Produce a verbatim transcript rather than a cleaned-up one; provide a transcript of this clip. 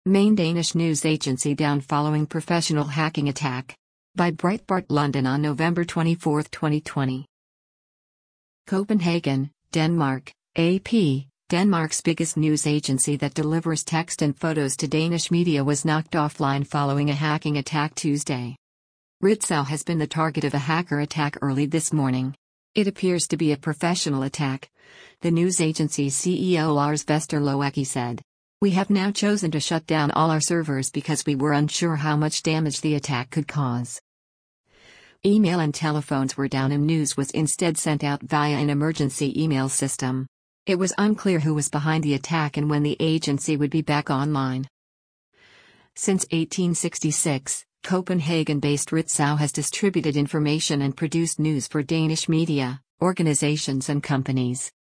Main Danish news agency down following professional hacking attack. By Breitbart London on November twenty-fourth, twenty twenty. Copenhagen, Denmark. A P, Denmark's biggest news agency that delivers text and photos to Danish media was knocked offline following a hacking attack Tuesday. Ritzau has been the target of a hacker attack early this morning. It appears to be a professional attack, the news agency's C E O Lars Vesterloekke said. We have now chosen to shut down all our servers because we were unsure how much damage the attack could cause. Email and telephones were down and news was instead sent out via an emergency email system. It was unclear who was behind the attack and when the agency would be back online. Since eighteen sixty-six, Copenhagen-based Ritzau has distributed information and produced news for Danish media, organizations and companies.